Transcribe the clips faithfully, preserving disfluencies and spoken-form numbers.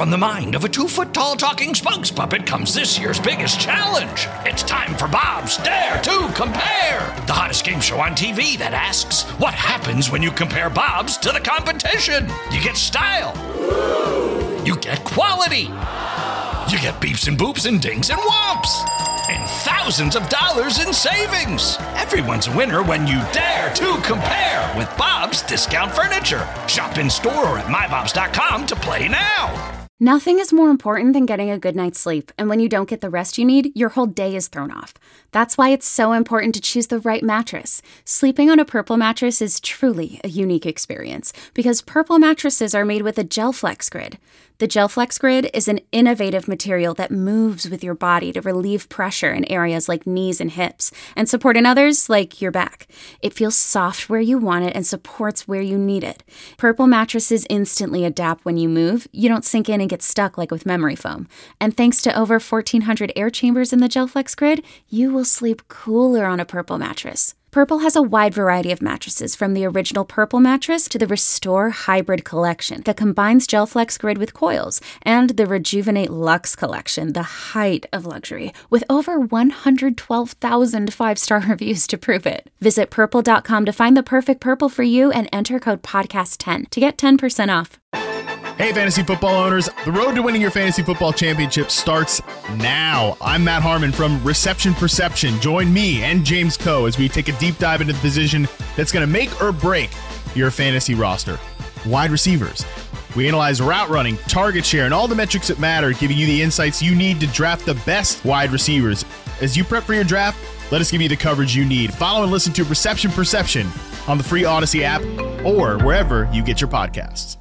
From the mind of a two-foot-tall talking spokes puppet comes this year's biggest challenge. It's time for Bob's Dare to Compare, the hottest game show on T V that asks, what happens when you compare Bobs to the competition? You get style. You get quality. You get beeps and boops and dings and whomps. And thousands of dollars in savings. Everyone's a winner when you dare to compare with Bob's Discount Furniture. Shop in store or at my bobs dot com to play now. Nothing is more important than getting a good night's sleep, and when you don't get the rest you need, your whole day is thrown off. That's why it's so important to choose the right mattress. Sleeping on a Purple mattress is truly a unique experience, because Purple mattresses are made with a GelFlex Grid. The GelFlex Grid is an innovative material that moves with your body to relieve pressure in areas like knees and hips, and support in others like your back. It feels soft where you want it and supports where you need it. Purple mattresses instantly adapt when you move. You don't sink in and get stuck like with memory foam. And thanks to over fourteen hundred air chambers in the GelFlex Grid, you will sleep cooler on a Purple mattress. Purple has a wide variety of mattresses, from the original Purple mattress to the Restore Hybrid collection that combines GelFlex Grid with coils, and the Rejuvenate Luxe collection, the height of luxury, with over one hundred twelve thousand five-star reviews to prove it. Visit purple dot com to find the perfect Purple for you and enter code podcast ten to get ten percent off. Hey, fantasy football owners. The road to winning your fantasy football championship starts now. I'm Matt Harmon from Reception Perception. Join me and James Coe as we take a deep dive into the position that's going to make or break your fantasy roster. Wide receivers. We analyze route running, target share, and all the metrics that matter, giving you the insights you need to draft the best wide receivers. As you prep for your draft, let us give you the coverage you need. Follow and listen to Reception Perception on the free Odyssey app or wherever you get your podcasts.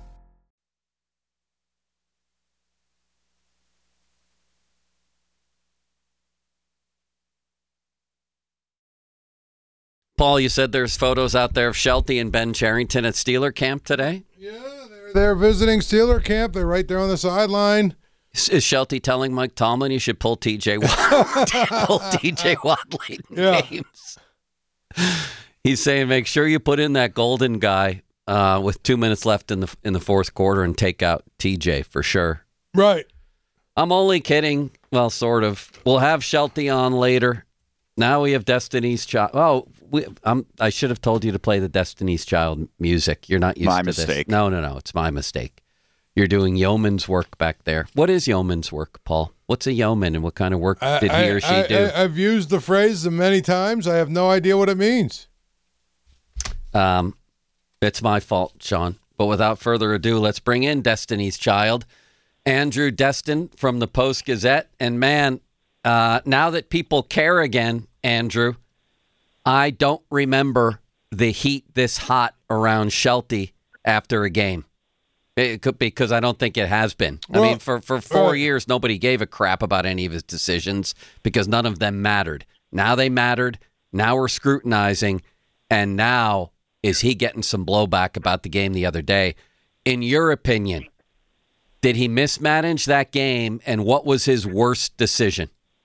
Paul, you said there's photos out there of Shelty and Ben Cherington at Steeler camp today? Yeah, they're, they're visiting Steeler camp. They're right there on the sideline. Is, is Shelty telling Mike Tomlin you should pull T J Watt, pull T J Watt late in Yeah. games? He's saying make sure you put in that golden guy uh, with two minutes left in the in the fourth quarter and take out T J for sure. Right. I'm only kidding. Well, sort of. We'll have Shelty on later. Now we have Destiny's Child. Oh, we, um, I should have told you to play the Destiny's Child music. You're not used my to mistake. this. No, no, no. It's my mistake. You're doing yeoman's work back there. What is yeoman's work, Paul? What's a yeoman and what kind of work I, did he or she I, do? I, I've used the phrase many times. I have no idea what it means. Um, it's my fault, Sean. But without further ado, let's bring in Destiny's Child, Andrew Destin from the Post-Gazette. And man, uh, now that people care again, Andrew, I don't remember the heat this hot around Shelty after a game. It could be because I don't think it has been. Well, I mean, for, for four uh, years, nobody gave a crap about any of his decisions because none of them mattered. Now they mattered. Now we're scrutinizing. And now is he getting some blowback about the game the other day? In your opinion, did he mismanage that game? And what was his worst decision?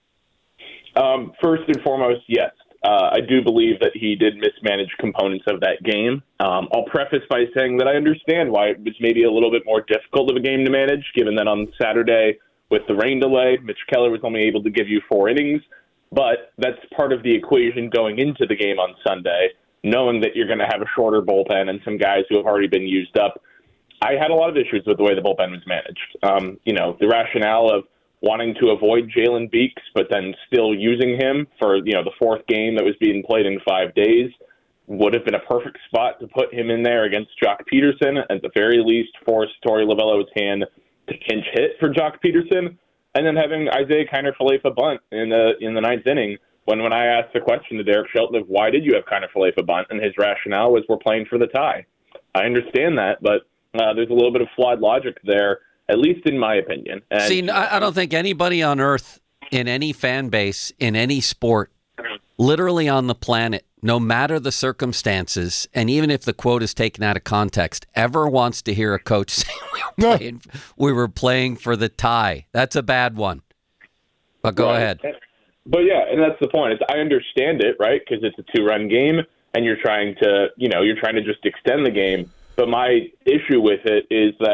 Um, first and foremost, yes. Uh, I do believe that he did mismanage components of that game. Um, I'll preface by saying that I understand why it was maybe a little bit more difficult of a game to manage, given that on Saturday with the rain delay, Mitch Keller was only able to give you four innings. But that's part of the equation going into the game on Sunday, knowing that you're going to have a shorter bullpen and some guys who have already been used up. I had a lot of issues with the way the bullpen was managed. Um, you know, the rationale of wanting to avoid Jalen Beeks, but then still using him for, you know, the fourth game that was being played in five days would have been a perfect spot to put him in there against Jock Peterson, at the very least force Torey Lovello's hand to pinch hit for Jock Peterson, and then having Isaiah Kiner-Falefa bunt in the in the ninth inning. When when I asked the question to Derek Shelton of why did you have Kiner-Falefa bunt, and his rationale was we're playing for the tie. I understand that, but uh, there's a little bit of flawed logic there, at least in my opinion. And, See, I, I don't think anybody on earth, in any fan base, in any sport, literally on the planet, no matter the circumstances, and even if the quote is taken out of context, ever wants to hear a coach say we were No. playing, we were playing for the tie. That's a bad one. But go Right. ahead. But yeah, and that's the point. It's, I understand it, right? Because it's a two-run game, and you're trying to, you know, you're trying to just extend the game. But my issue with it is that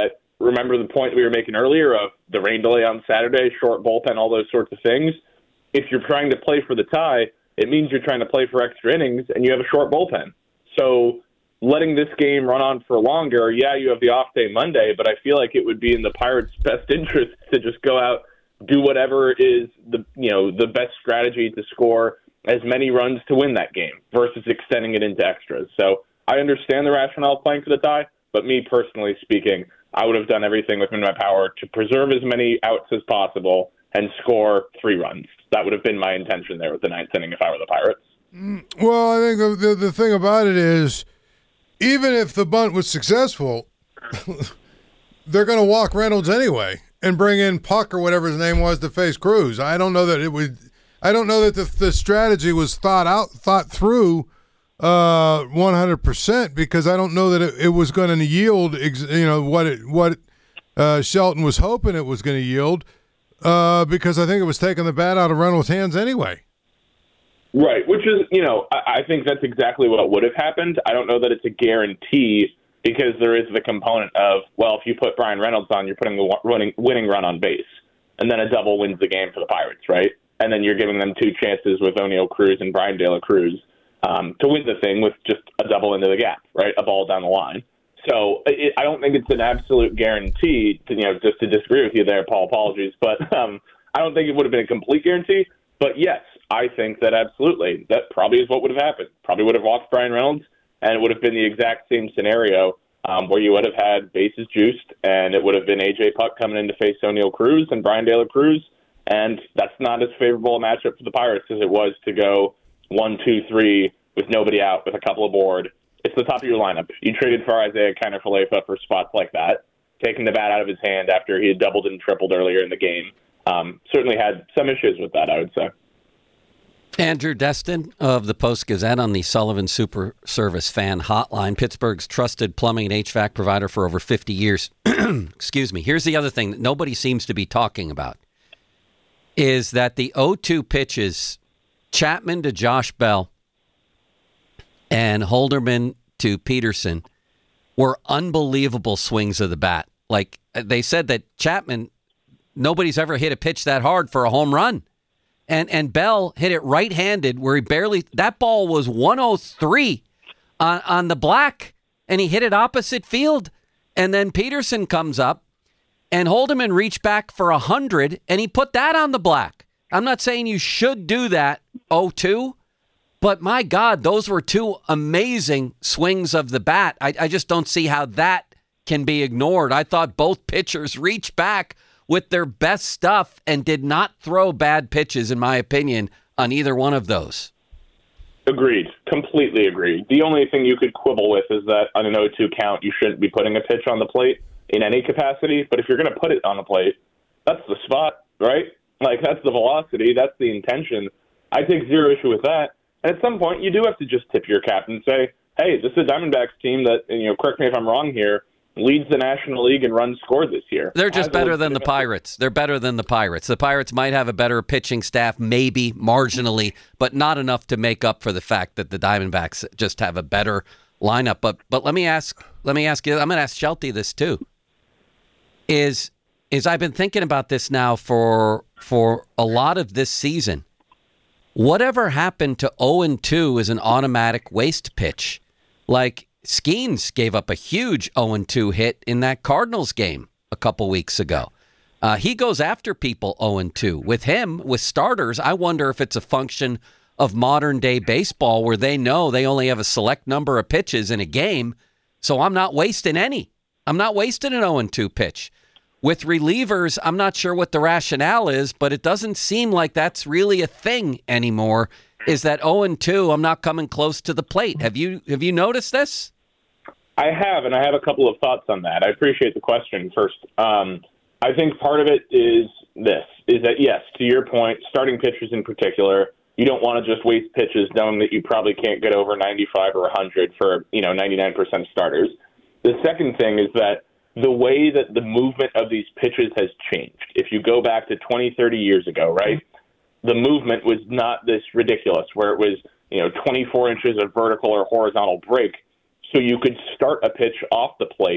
remember the point we were making earlier of the rain delay on Saturday, short bullpen, all those sorts of things. If you're trying to play for the tie, it means you're trying to play for extra innings, and you have a short bullpen. So letting this game run on for longer, yeah, you have the off day Monday, but I feel like it would be in the Pirates' best interest to just go out, do whatever is the you know the best strategy to score as many runs to win that game versus extending it into extras. So I understand the rationale of playing for the tie, but me personally speaking, I would have done everything within my power to preserve as many outs as possible and score three runs. That would have been my intention there with the ninth inning if I were the Pirates. Well, I think the, the, the thing about it is, even if the bunt was successful, they're going to walk Reynolds anyway and bring in Puck or whatever his name was to face Cruz. I don't know that it would. I don't know that the, the strategy was thought out, thought through, uh, one hundred percent because I don't know that it, it was going to yield. Ex, you know what it what uh, Shelton was hoping it was going to yield, uh, because I think it was taking the bat out of Reynolds' hands anyway. Right, which is, you know, I, I think that's exactly what would have happened. I don't know that it's a guarantee because there is the component of, well, if you put Brian Reynolds on, you're putting the running, winning run on base, and then a double wins the game for the Pirates, right? And then you're giving them two chances with O'Neill Cruz and Brian De La Cruz um, to win the thing with just a double into the gap, right? A ball down the line. So it, I don't think it's an absolute guarantee, to, you know, just to disagree with you there, Paul, apologies, but um, I don't think it would have been a complete guarantee. But yes, I think that absolutely, that probably is what would have happened. Probably would have walked Brian Reynolds, and it would have been the exact same scenario um, where you would have had bases juiced, and it would have been A J Puck coming in to face O'Neill Cruz and Brian De La Cruz, and that's not as favorable a matchup for the Pirates as it was to go one, two, three with nobody out, with a couple aboard. It's the top of your lineup. You traded for Isaiah Kiner-Falefa for spots like that, taking the bat out of his hand after he had doubled and tripled earlier in the game. Um, certainly had some issues with that, I would say. Andrew Destin of the Post-Gazette on the Sullivan Super Service Fan Hotline, Pittsburgh's trusted plumbing and H V A C provider for over fifty years. Excuse me. Here's the other thing that nobody seems to be talking about, is that the oh two pitches, Chapman to Josh Bell and Holderman to Peterson, were unbelievable swings of the bat. Like, they said that Chapman, nobody's ever hit a pitch that hard for a home run. And and Bell hit it right-handed where he barely, that ball was one oh three on, on the black, and he hit it opposite field. And then Peterson comes up, and Holderman reached back for one hundred, and he put that on the black. I'm not saying you should do that oh two, but my God, those were two amazing swings of the bat. I, I just don't see how that can be ignored. I thought both pitchers reached back with their best stuff and did not throw bad pitches, in my opinion, on either one of those. Agreed. Completely agreed. The only thing you could quibble with is that on an oh two count, you shouldn't be putting a pitch on the plate in any capacity. But if you're going to put it on the plate, that's the spot, right? Like, that's the velocity. That's the intention. I take zero issue with that. And at some point, you do have to just tip your cap and say, hey, this is a Diamondbacks team that, you know, correct me if I'm wrong here, leads the National League in runs scored this year. They're just better than the Pirates. They're better than the Pirates. The Pirates might have a better pitching staff, maybe, marginally, but not enough to make up for the fact that the Diamondbacks just have a better lineup. But but let me ask let me ask you, I'm going to ask Shelty this too. Is is I've been thinking about this now for for a lot of this season. Whatever happened to oh and two as an automatic waste pitch? Like, Skeens gave up a huge oh and two hit in that Cardinals game a couple weeks ago. Uh, he goes after people oh and two. With him, with starters, I wonder if it's a function of modern-day baseball where they know they only have a select number of pitches in a game, so I'm not wasting any. I'm not wasting an oh and two pitch. With relievers, I'm not sure what the rationale is, but it doesn't seem like that's really a thing anymore, is that oh and two, I'm not coming close to the plate. Have you have you noticed this? I have, and I have a couple of thoughts on that. I appreciate the question first. Um, I think part of it is this, is that, yes, to your point, starting pitchers in particular, you don't want to just waste pitches knowing that you probably can't get over ninety-five or one hundred for, you know, ninety-nine percent starters. The second thing is that the way that the movement of these pitches has changed. If you go back to twenty, thirty years ago, right, the movement was not this ridiculous where it was, you know, twenty-four inches of vertical or horizontal break. So you could start a pitch off the plate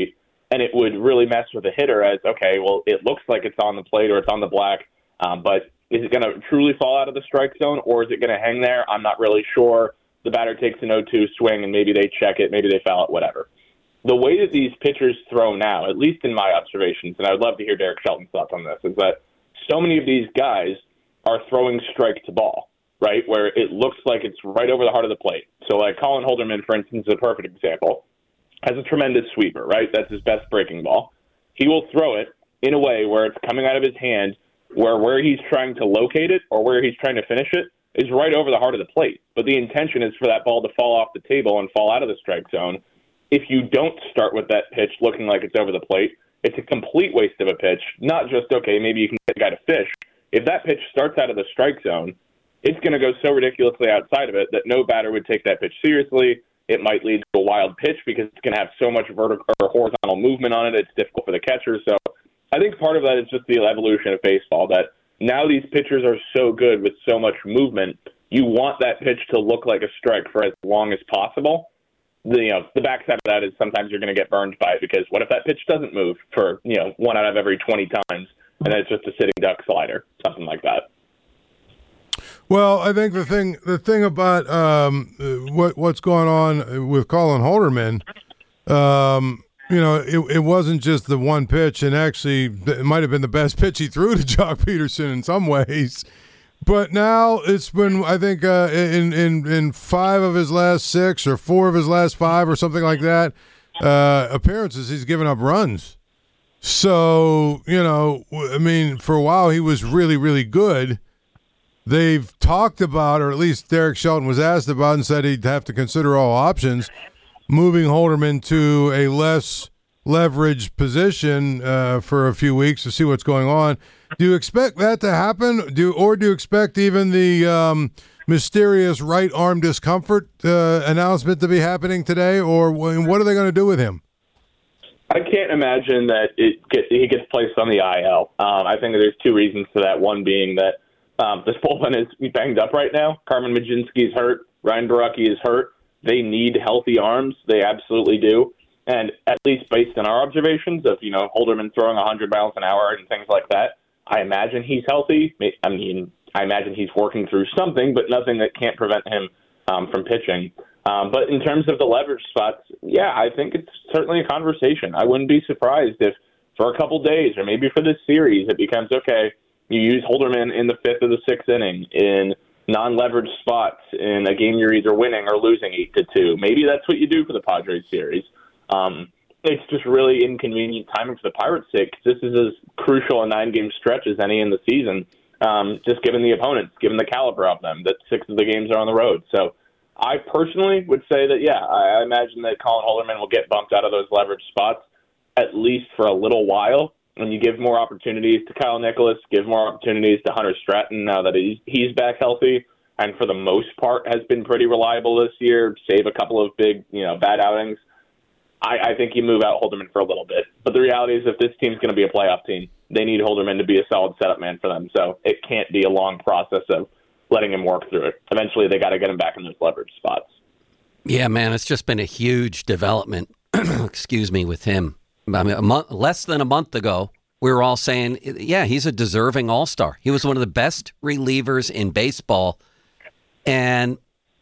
and it would really mess with the hitter as, okay, well, it looks like it's on the plate or it's on the black, um, but is it going to truly fall out of the strike zone, or is it going to hang there? I'm not really sure. The batter takes an oh two swing, and maybe they check it, maybe they foul it, whatever. The way that these pitchers throw now, at least in my observations, and I would love to hear Derek Shelton's thoughts on this, is that so many of these guys are throwing strike to ball, right, where it looks like it's right over the heart of the plate. So like Colin Holderman, for instance, is a perfect example, has a tremendous sweeper, right? That's his best breaking ball. He will throw it in a way where it's coming out of his hand, where where he's trying to locate it or where he's trying to finish it is right over the heart of the plate. But the intention is for that ball to fall off the table and fall out of the strike zone. If you don't start with that pitch looking like it's over the plate, it's a complete waste of a pitch. Not just, okay, maybe you can get a guy to fish. If that pitch starts out of the strike zone, it's going to go so ridiculously outside of it that no batter would take that pitch seriously. It might lead to a wild pitch because it's going to have so much vertical or horizontal movement on it. It's difficult for the catcher. So I think part of that is just the evolution of baseball, that now these pitchers are so good with so much movement, you want that pitch to look like a strike for as long as possible. The, you know, the backside of that is sometimes you're going to get burned by it, because what if that pitch doesn't move for, you know, one out of every twenty times, and then it's just a sitting duck slider, something like that. Well, I think the thing the thing about um, what what's going on with Colin Holderman, um, you know, it, it wasn't just the one pitch, and actually it might have been the best pitch he threw to Jock Peterson in some ways. But now it's been, I think, uh, in, in, in five of his last six or four of his last five or something like that, uh, appearances, he's given up runs. So, you know, I mean, for a while he was really, really good. They've talked about, or at least Derek Shelton was asked about and said he'd have to consider all options, moving Holderman to a less leveraged position uh, for a few weeks to see what's going on. Do you expect that to happen? Do or do you expect even the um, mysterious right arm discomfort uh, announcement to be happening today, or what are they going to do with him? I can't imagine that it get, he gets placed on the I L. Um, I think there's two reasons for that. One being that um, this bullpen is banged up right now. Carmen Mlodzinski's hurt. Ryan Borucki is hurt. They need healthy arms. They absolutely do. And at least based on our observations of, you know, Holderman throwing one hundred miles an hour and things like that, I imagine he's healthy. I mean, I imagine he's working through something, but nothing that can't prevent him um, from pitching. Um, but in terms of the leverage spots, yeah, I think it's certainly a conversation. I wouldn't be surprised if for a couple days or maybe for this series it becomes, okay, you use Holderman in the fifth or the sixth inning in non-leveraged spots in a game you're either winning or losing eight to two. Maybe that's what you do for the Padres series. Um, it's just really inconvenient timing for the Pirates' sake. This is as crucial a nine-game stretch as any in the season, um, just given the opponents, given the caliber of them, that six of the games are on the road. So I personally would say that, yeah, I imagine that Colin Holderman will get bumped out of those leverage spots at least for a little while. And you give more opportunities to Kyle Nicholas, give more opportunities to Hunter Stratton now that he's, he's back healthy, and for the most part has been pretty reliable this year, save a couple of big, you know, bad outings. I, I think you move out Holderman for a little bit. But the reality is if this team's going to be a playoff team, they need Holderman to be a solid setup man for them. So it can't be a long process of letting him work through it. Eventually, they got to get him back in those leverage spots. Yeah, man, it's just been a huge development, excuse me, with him. I mean, a month, less than a month ago, we were all saying, yeah, he's a deserving all-star. He was one of the best relievers in baseball. And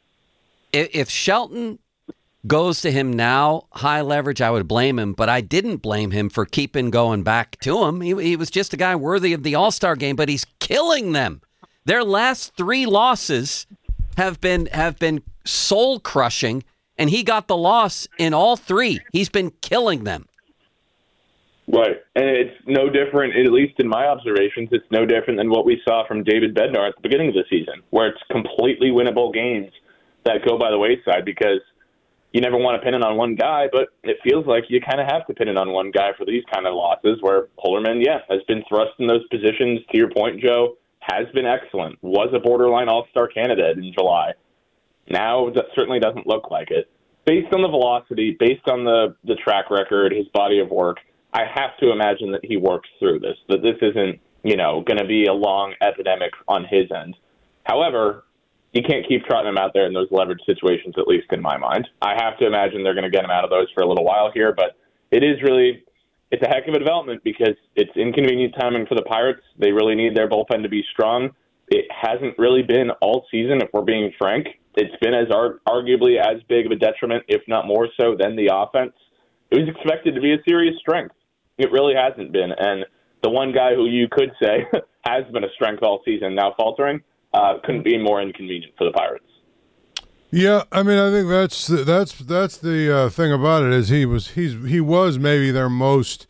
if Shelton goes to him now, high leverage, I would blame him, but I didn't blame him for keeping going back to him. He, he was just a guy worthy of the All-Star game, but he's killing them. Their last three losses have been have been soul-crushing, and he got the loss in all three. He's been killing them. Right, and it's no different, at least in my observations, it's no different than what we saw from David Bednar at the beginning of the season, where it's completely winnable games that go by the wayside because you never want to pin it on one guy, but it feels like you kind of have to pin it on one guy for these kind of losses where Holderman, yeah, has been thrust in those positions. To your point, Joe, has been excellent, was a borderline all-star candidate in July. Now that certainly doesn't look like it. Based on the velocity, based on the, the track record, his body of work, I have to imagine that he works through this, that this isn't, you know, going to be a long epidemic on his end. However, you can't keep trotting him out there in those leverage situations, at least in my mind. I have to imagine they're going to get him out of those for a little while here, but it is really it's a heck of a development because it's inconvenient timing for the Pirates. They really need their bullpen to be strong. It hasn't really been all season, if we're being frank. It's been as ar- arguably as big of a detriment, if not more so, than the offense. It was expected to be a serious strength. It really hasn't been. And the one guy who you could say has been a strength all season, now faltering, uh, couldn't be more inconvenient for the Pirates. Yeah, I mean, I think that's that's that's the uh, thing about it is he was he's he was maybe their most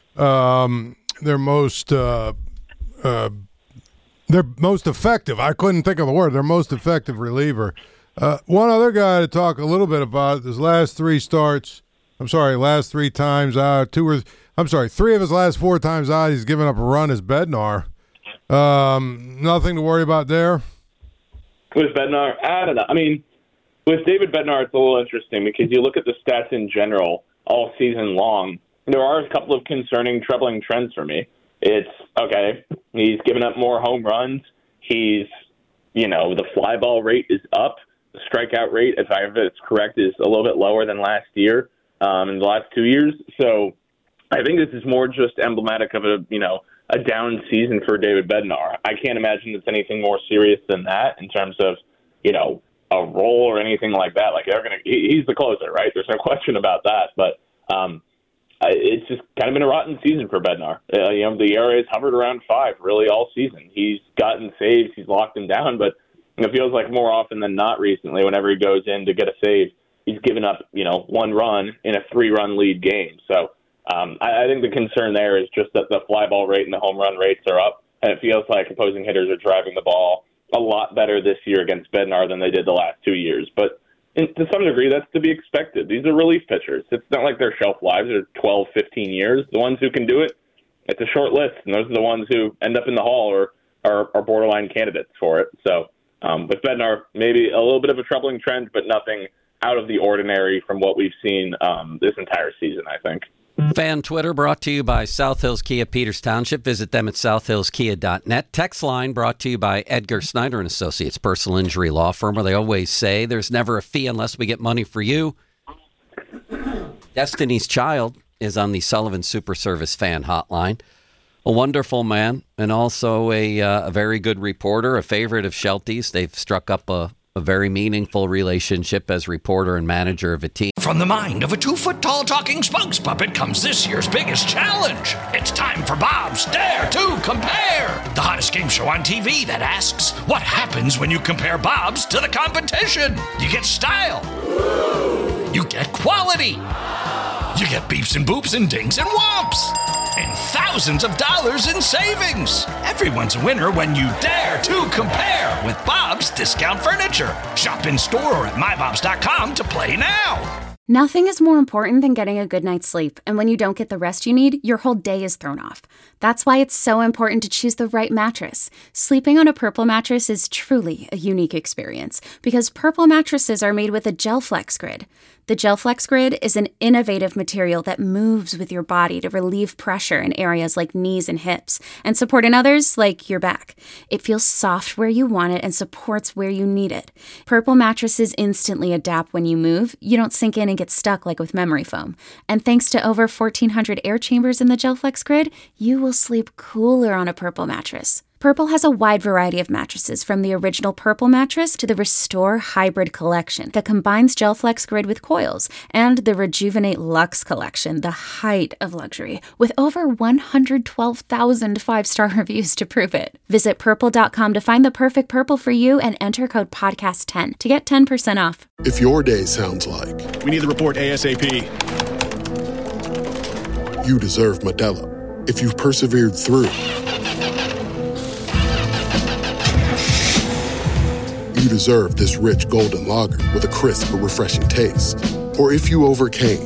um, their most uh, uh, their most effective. I couldn't think of the word. Their most effective reliever. Uh, one other guy to talk a little bit about his last three starts. I'm sorry, last three times out. Two or I'm sorry, three of his last four times out. He's given up a run as Bednar. Um, nothing to worry about there. With Bednar, I don't know. I mean. With David Bednar, it's a little interesting because you look at the stats in general all season long. There are a couple of concerning, troubling trends for me. It's, okay, he's given up more home runs. He's, you know, the fly ball rate is up. The strikeout rate, if I if it's correct, is a little bit lower than last year, um, in the last two years. So I think this is more just emblematic of a, you know, a down season for David Bednar. I can't imagine it's anything more serious than that in terms of, you know, a role or anything like that. Like they're gonna, he, he's the closer, right? There's no question about that. But um, it's just kind of been a rotten season for Bednar. Uh, you know, the E R A has hovered around five really all season. He's gotten saves, he's locked them down, but it feels like more often than not recently, whenever he goes in to get a save, he's given up, you know, one run in a three-run lead game. So um, I, I think the concern there is just that the fly ball rate and the home run rates are up, and it feels like opposing hitters are driving the ball a lot better this year against Bednar than they did the last two years. But in, to some degree, that's to be expected. These are relief pitchers. It's not like their shelf lives are twelve, fifteen years. The ones who can do it, it's a short list, and those are the ones who end up in the Hall or are, are borderline candidates for it. So um, with Bednar, maybe a little bit of a troubling trend, but nothing out of the ordinary from what we've seen um, this entire season, I think. Fan Twitter brought to you by South Hills Kia Peters Township. Visit them at south hills kia dot net. Text line brought to you by Edgar Snyder and Associates, personal injury law firm, where they always say there's never a fee unless we get money for you. Destiny's Child is on the Sullivan Super Service fan hotline. A wonderful man and also a, uh, a very good reporter, a favorite of Shelty's. They've struck up a, a very meaningful relationship as reporter and manager of a team. From the mind of a two-foot-tall talking spokes puppet comes this year's biggest challenge. It's time for Bob's Dare to Compare, the hottest game show on T V that asks, what happens when you compare Bob's to the competition? You get style. You get quality. You get beeps and boops and dings and whomps. And thousands of dollars in savings. Everyone's a winner when you dare to compare with Bob's Discount Furniture. Shop in store or at my bobs dot com to play now. Nothing is more important than getting a good night's sleep, and when you don't get the rest you need, your whole day is thrown off. That's why it's so important to choose the right mattress. Sleeping on a Purple mattress is truly a unique experience, because Purple mattresses are made with a GelFlex Grid. The GelFlex Grid is an innovative material that moves with your body to relieve pressure in areas like knees and hips, and support in others like your back. It feels soft where you want it and supports where you need it. Purple mattresses instantly adapt when you move. You don't sink in and get stuck like with memory foam. And thanks to over fourteen hundred air chambers in the GelFlex Grid, you will sleep cooler on a Purple mattress. Purple has a wide variety of mattresses, from the original Purple mattress to the Restore Hybrid collection that combines GelFlex Grid with coils, and the Rejuvenate Luxe collection, the height of luxury, with over one hundred twelve thousand five-star reviews to prove it. Visit purple dot com to find the perfect Purple for you and enter code podcast ten to get ten percent off. If your day sounds like We need the report ASAP. you deserve Modelo. If you've persevered through, you deserve this rich golden lager with a crisp but refreshing taste. Or if you overcame,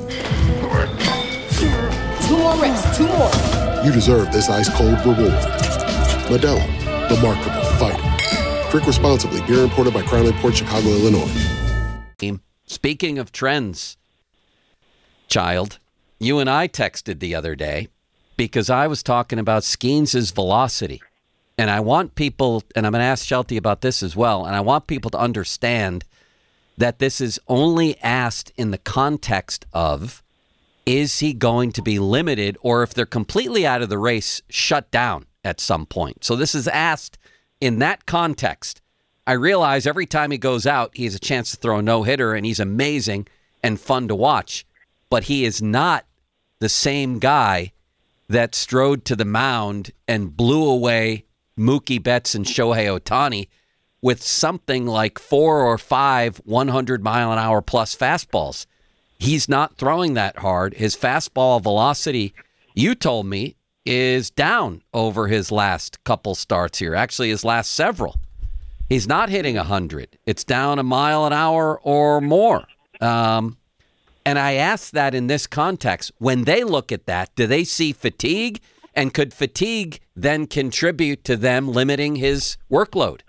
Two more reps, two more. you deserve this ice-cold reward. Modelo, the mark of a fighter. Drink responsibly. Beer imported by Crown Imports, Chicago, Illinois. Speaking of trends, child, you and I texted the other day because I was talking about Skeens' velocity. And I want people, and I'm going to ask Shelty about this as well, and I want people to understand that this is only asked in the context of is he going to be limited, or if they're completely out of the race, shut down at some point? So this is asked in that context. I realize every time he goes out, he has a chance to throw a no-hitter, and he's amazing and fun to watch. But he is not the same guy that strode to the mound and blew away Mookie Betts and Shohei Ohtani with something like four or five hundred mile an hour plus fastballs. He's not throwing that hard. His fastball velocity, you told me, is down over his last couple starts here. Actually, his last several. He's not hitting one hundred. It's down a mile an hour or more. Um, and I ask that in this context. When they look at that, do they see fatigue? And could fatigue then contribute to them limiting his workload?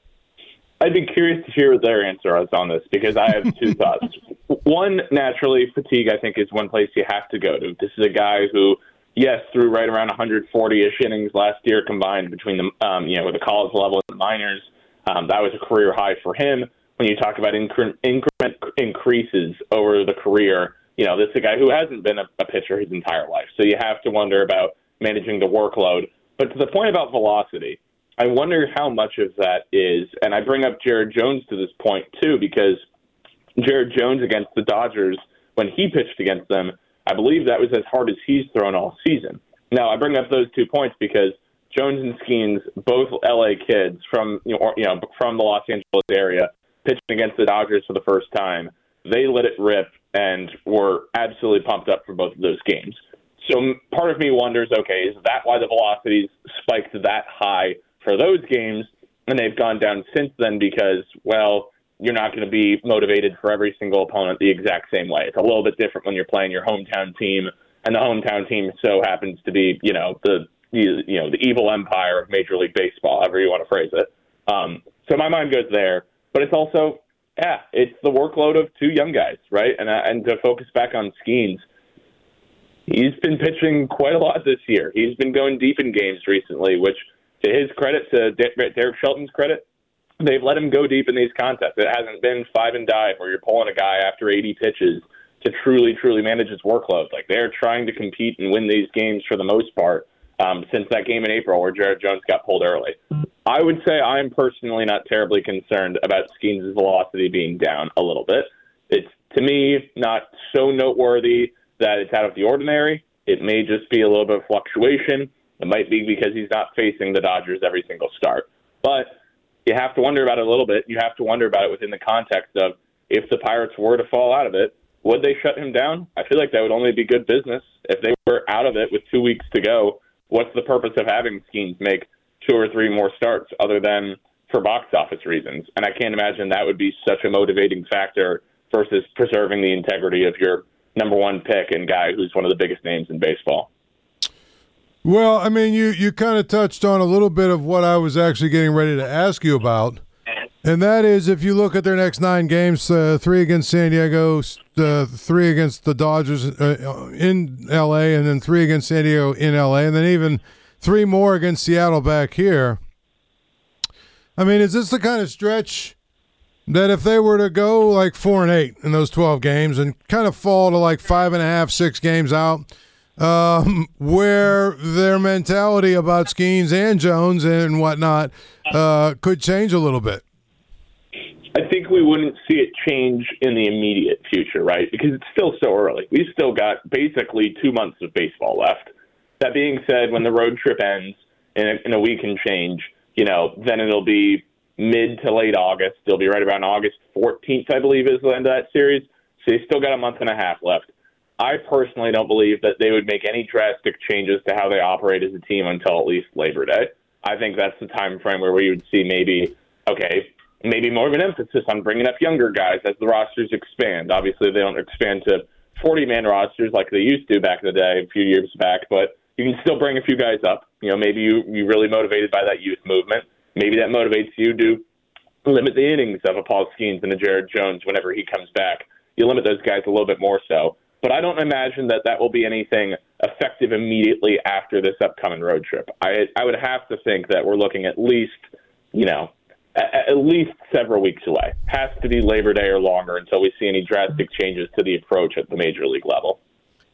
I'd be curious to hear what their answer is on this, because I have two thoughts. One, naturally, fatigue, I think, is one place you have to go to. This is a guy who, yes, threw right around one hundred forty-ish innings last year combined between the, um, you know, with the college level and the minors. Um, that was a career high for him. When you talk about incre- increment increases over the career, you know, this is a guy who hasn't been a, a pitcher his entire life. So you have to wonder about managing the workload. But to the point about velocity, I wonder how much of that is, and I bring up Jared Jones to this point too, because Jared Jones against the Dodgers, when he pitched against them, I believe that was as hard as he's thrown all season. Now, I bring up those two points because Jones and Skeens, both L A kids from you know, or, you know from the Los Angeles area, pitching against the Dodgers for the first time. They let it rip and were absolutely pumped up for both of those games. So part of me wonders, okay, is that why the velocities spiked that high for those games, and they've gone down since then because, well, you're not going to be motivated for every single opponent the exact same way. It's a little bit different when you're playing your hometown team, and the hometown team so happens to be, you know, the you, you know the evil empire of Major League Baseball, however you want to phrase it. Um, so my mind goes there, but it's also, yeah, it's the workload of two young guys, right? And uh, and to focus back on Skeens, he's been pitching quite a lot this year. He's been going deep in games recently, which, to his credit, to Derek Shelton's credit, they've let him go deep in these contests. It hasn't been five and dive where you're pulling a guy after eighty pitches to truly, truly manage his workload. Like, they're trying to compete and win these games for the most part um, since that game in April where Jared Jones got pulled early. I would say I'm personally not terribly concerned about Skeens' velocity being down a little bit. It's, to me, not so noteworthy that it's out of the ordinary. It may just be a little bit of fluctuation. It might be because he's not facing the Dodgers every single start. But you have to wonder about it a little bit. You have to wonder about it within the context of, if the Pirates were to fall out of it, would they shut him down? I feel like that would only be good business. If they were out of it with two weeks to go, what's the purpose of having Skeens make two or three more starts other than for box office reasons? And I can't imagine that would be such a motivating factor versus preserving the integrity of your number one pick and guy who's one of the biggest names in baseball. Well, I mean, you, you kind of touched on a little bit of what I was actually getting ready to ask you about, and that is if you look at their next nine games, uh, three against San Diego, uh, three against the Dodgers uh, in L A, and then three against San Diego in L A, and then even three more against Seattle back here. I mean, is this the kind of stretch that if they were to go like four and eight in those twelve games and kind of fall to like five and a half, six games out, Um, where their mentality about Skeens and Jones and whatnot uh, could change a little bit? I think we wouldn't see it change in the immediate future, right? Because it's still so early. We've still got basically two months of baseball left. That being said, when the road trip ends in a, in a week and change, you know, then it'll be mid to late August. It'll be right around August fourteenth, I believe, is the end of that series. So you still got a month and a half left. I personally don't believe that they would make any drastic changes to how they operate as a team until at least Labor Day. I think that's the time frame where we would see maybe, okay, maybe more of an emphasis on bringing up younger guys as the rosters expand. Obviously, they don't expand to forty-man rosters like they used to back in the day, a few years back, but you can still bring a few guys up. You know, maybe you, you're really motivated by that youth movement. Maybe that motivates you to limit the innings of a Paul Skeens and a Jared Jones whenever he comes back. You limit those guys a little bit more so. But I don't imagine that that will be anything effective immediately after this upcoming road trip. I I would have to think that we're looking at least, you know, at, at least several weeks away. Has to be Labor Day or longer until we see any drastic changes to the approach at the major league level.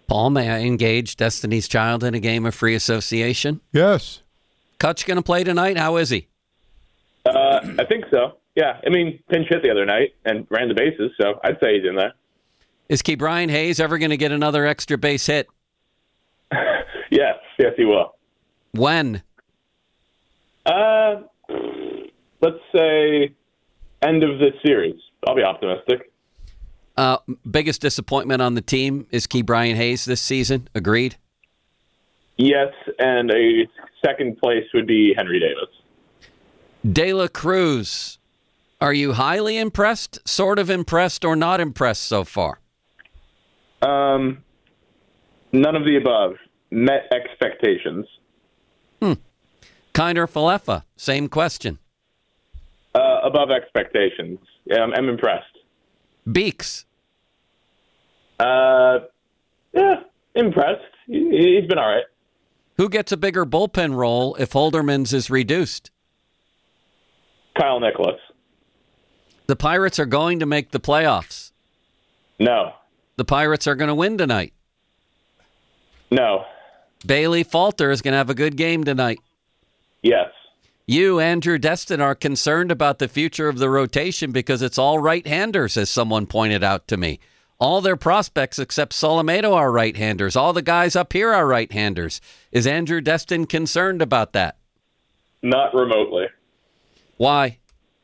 Paul, may I engage Destiny's Child in a game of free association? Yes. Kutch going to play tonight? How is he? Uh, I think so. Yeah. I mean, pinch hit the other night and ran the bases, so I'd say he's in there. Is Ke'Bryan Hayes ever going to get another extra base hit? Yes. Yes, he will. When? Uh, let's say end of this series. I'll be optimistic. Uh, biggest disappointment on the team is Ke'Bryan Hayes this season. Agreed? Yes, and a second place would be Henry Davis. De La Cruz, are you highly impressed, sort of impressed, or not impressed so far? Um, none of the above. Met expectations. Hmm. Kiner Falefa, same question. Uh, above expectations. Yeah, I'm, I'm impressed. Beeks. Uh, yeah, impressed. He, he's been all right. Who gets a bigger bullpen role if Holderman's is reduced? Kyle Nicholas. The Pirates are going to make the playoffs. No. The Pirates are going to win tonight. No. Bailey Falter is going to have a good game tonight. Yes. You, Andrew Destin, are concerned about the future of the rotation because it's all right-handers, as someone pointed out to me. All their prospects except Solometo are right-handers. All the guys up here are right-handers. Is Andrew Destin concerned about that? Not remotely. Why?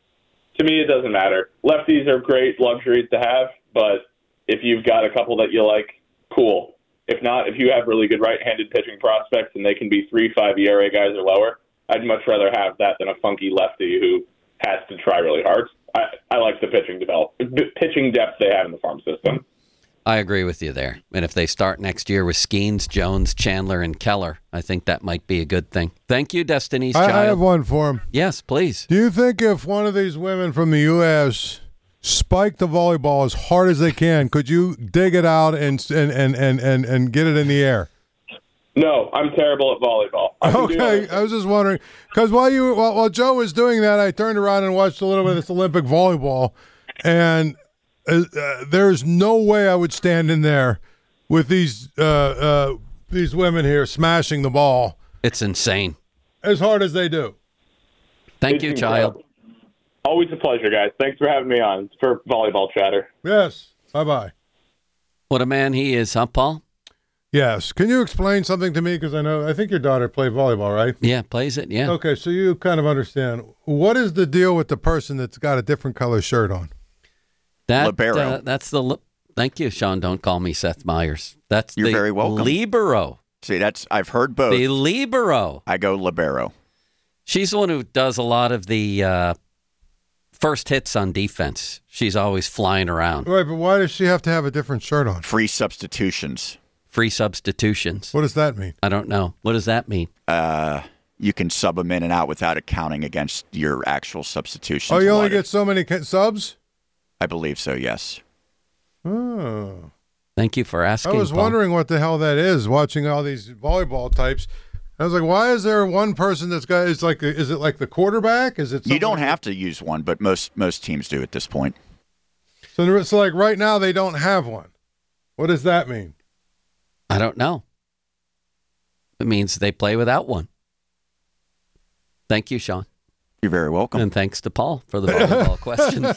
To me, it doesn't matter. Lefties are great luxuries to have, but if you've got a couple that you like, cool. If not, if you have really good right-handed pitching prospects and they can be three, five E R A guys or lower, I'd much rather have that than a funky lefty who has to try really hard. I, I like the pitching develop, pitching depth they have in the farm system. I agree with you there. And if they start next year with Skeens, Jones, Chandler, and Keller, I think that might be a good thing. Thank you, Destiny's I, Child. I have one for him. Yes, please. Do you think if one of these women from the U S spike the volleyball as hard as they can, could you dig it out and and and and and, and get it in the air? No, I'm terrible at volleyball. I Okay, I was just wondering because while you while, while Joe was doing that, I turned around and watched a little bit of this Olympic volleyball, and uh, uh, there's no way I would stand in there with these uh, uh, these women here smashing the ball. It's insane. As hard as they do. Thank It's you, incredible. Child. Always a pleasure, guys. Thanks for having me on for volleyball chatter. Yes. Bye-bye. What a man he is, huh, Paul? Yes. Can you explain something to me? Because I know, I think your daughter played volleyball, right? Yeah, plays it, yeah. Okay, so you kind of understand. What is the deal with the person that's got a different color shirt on? That, Libero. Uh, that's the. Li- Thank you, Sean. Don't call me Seth Meyers. That's You're the very welcome. Libero. See, that's I've heard both. The Libero. I go libero. She's the one who does a lot of the uh, first hits on defense. She's always flying around. Right, but why does she have to have a different shirt on? Free substitutions. Free substitutions. What does that mean? I don't know. What does that mean? Uh, you can sub them in and out without accounting against your actual substitutions. Oh, you only allotted. get so many ca- subs? I believe so, yes. Oh. Thank you for asking. I was Paul. wondering what the hell that is, watching all these volleyball types. I was like, why is there one person that's got, it's like, is it like the quarterback? Is it You don't somebody- have to use one, but most most teams do at this point. So, there- so like right now they don't have one. What does that mean? I don't know. It means they play without one. Thank you, Sean. You're very welcome. And thanks to Paul for the volleyball questions.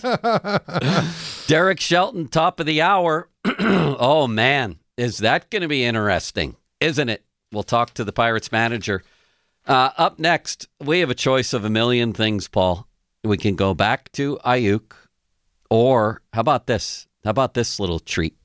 Derek Shelton, top of the hour. Oh, man. Is that going to be interesting? Isn't it? We'll talk to the Pirates manager. Uh, up next, we have a choice of a million things, Paul. We can go back to Ayuk, or how about this? How about this little treat?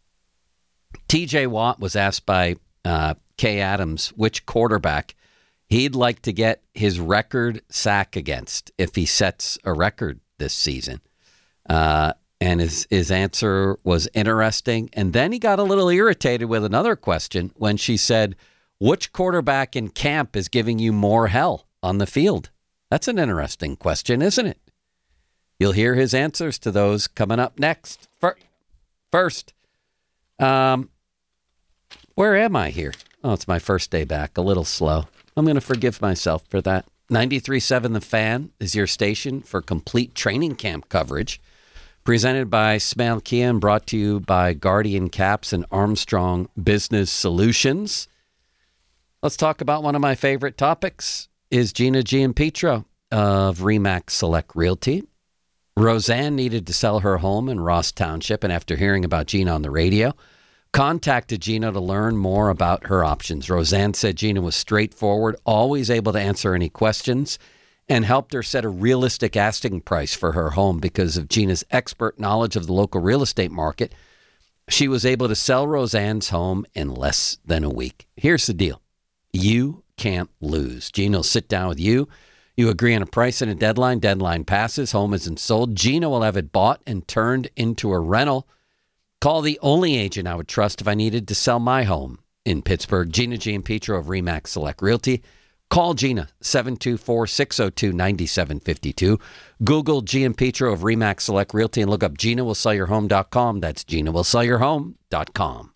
T J Watt was asked by uh, Kay Adams which quarterback he'd like to get his record sack against if he sets a record this season. Uh, and his, his answer was interesting. And then he got a little irritated with another question when she said, which quarterback in camp is giving you more hell on the field? That's an interesting question, isn't it? You'll hear his answers to those coming up next. First, um, where am I here? Oh, it's my first day back. A little slow. I'm going to forgive myself for that. ninety-three point seven The Fan is your station for complete training camp coverage. Presented by Smale Kia and brought to you by Guardian Caps and Armstrong Business Solutions. Let's talk about one of my favorite topics, is Gina Giampietro of Remax Select Realty. Roseanne needed to sell her home in Ross Township, and after hearing about Gina on the radio, contacted Gina to learn more about her options. Roseanne said Gina was straightforward, always able to answer any questions, and helped her set a realistic asking price for her home. Because of Gina's expert knowledge of the local real estate market, she was able to sell Roseanne's home in less than a week. Here's the deal. You can't lose. Gina will sit down with you. You agree on a price and a deadline. Deadline passes. Home isn't sold. Gina will have it bought and turned into a rental. Call the only agent I would trust if I needed to sell my home in Pittsburgh. Gina Giampietro of Remax Select Realty. Call Gina, seven two four, six oh two, nine seven five two. Google Giampietro of Remax Select Realty and look up Gina Will Sell Your Home dot com. That's Gina Will Sell Your Home dot com.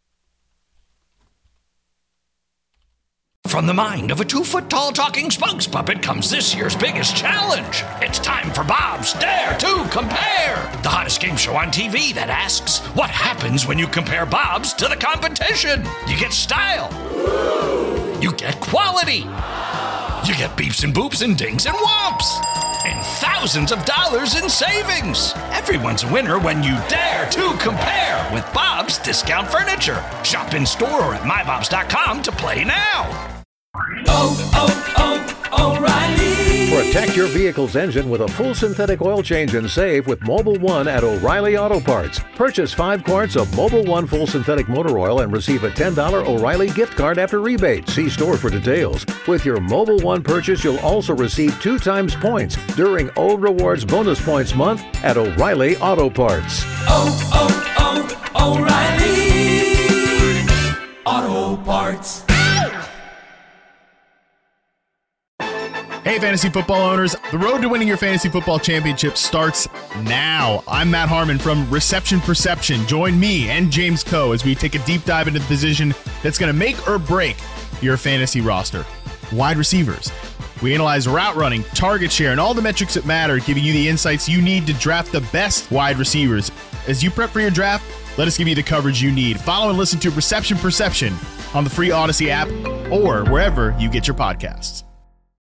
From the mind of a two-foot-tall talking spokes puppet comes this year's biggest challenge. It's time for Bob's Dare to Compare, the hottest game show on T V that asks, what happens when you compare Bob's to the competition? You get style. You get quality. You get beeps and boops and dings and whomps. And thousands of dollars in savings. Everyone's a winner when you dare to compare with Bob's Discount Furniture. Shop in store or at my bobs dot com to play now. Oh, oh, oh, O'Reilly. Protect your vehicle's engine with a full synthetic oil change and save with Mobil one at O'Reilly Auto Parts. Purchase five quarts of Mobil one full synthetic motor oil and receive a ten dollars O'Reilly gift card after rebate. See store for details. With your Mobil one purchase, you'll also receive two times points during O Rewards Bonus Points Month at O'Reilly Auto Parts. Oh, oh, oh, O'Reilly Auto Parts. Hey, fantasy football owners. The road to winning your fantasy football championship starts now. I'm Matt Harmon from Reception Perception. Join me and James Coe as we take a deep dive into the position that's going to make or break your fantasy roster. Wide receivers. We analyze route running, target share, and all the metrics that matter, giving you the insights you need to draft the best wide receivers. As you prep for your draft, let us give you the coverage you need. Follow and listen to Reception Perception on the free Odyssey app or wherever you get your podcasts.